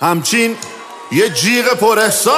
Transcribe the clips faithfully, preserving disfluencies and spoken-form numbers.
همچین یه جیغ پر احساس.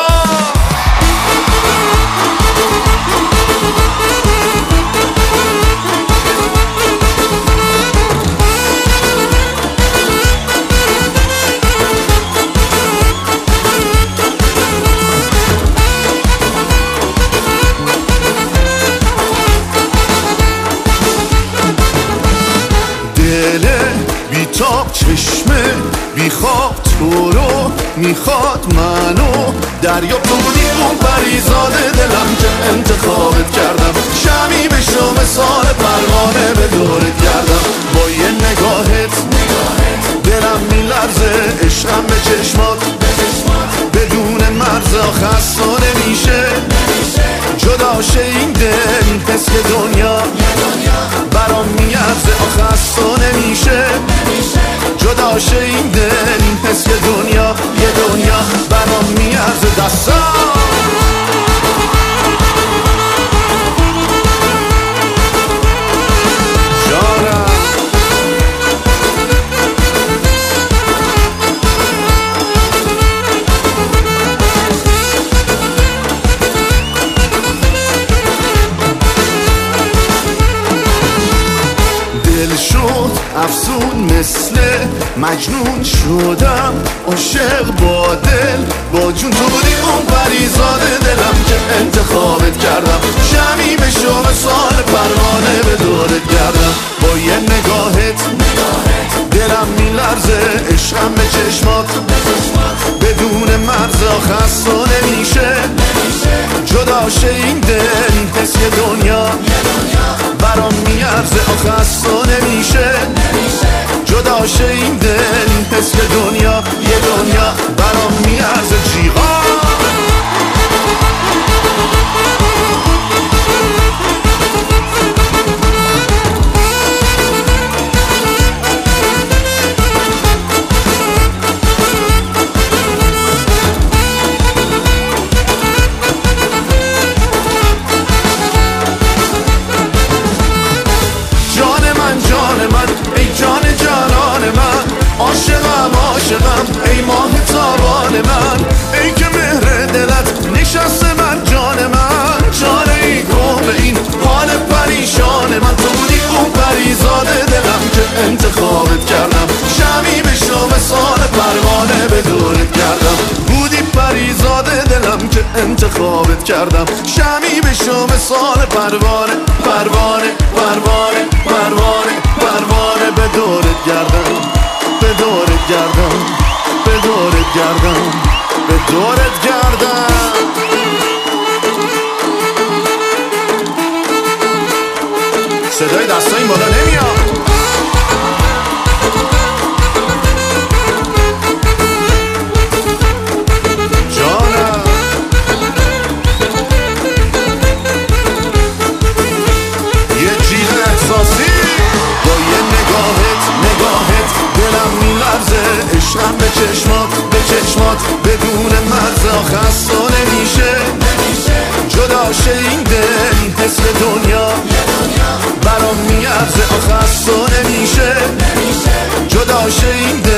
بیتاب چشمه بیخواب تو رو میخواد منو دریا تو بودی اون پریزاد دلم که انتخابت کردم. شمی بشو مثال پروانه به دورت گردم. با یه نگاهت دلم میلرزه، عشقم به چشمات بدون مرز خسته نمیشه. جداشه این دل حس دنیا برام میارزه خسته نمیشه. جداشه این دل حس دنیا یه دنیا برام میارزه. دستا افسون مثل مجنون شدم، عاشق با دل با جون تو بودی اون پریزاد دلم که انتخابت کردم. شمی بشو مثال پروانه به دورت گردم. با یه نگاهت دلم میلرزه، عشقم به چشمات بدون مرزا خسته نمیشه. جداشه این دل حس دنیا برام میارزه خسته نمیشه. جداشه این دل حس دنیا یه دنیا برام میارزه. جیغا ای ماه تابان من، ای که مهر دلت نشسته من جان من. چاره ای کن به این حال پریشان من. تو بودی اون پریزاد دلم که انتخابت کردم. شمی بشو مثال پروانه به دورت کردم. بودی پریزاد دلم که انتخابت کردم. شمی بشو مثال پروانه پروانه پروانه پروانه پروانه به دورت گردم. به دورت گردم به دورت گردم به دورت گردم. صدای دستا این بالا نمیاد. جانم یه جیغ احساسی. با یه نگاهت نگاهت دلم میلرزه، عشقم به چشمات به چشمات بدون مرزا خسته نمیشه. جداشه این دل حس دنیا برام میارزه خسته نمیشه. جداشه این دل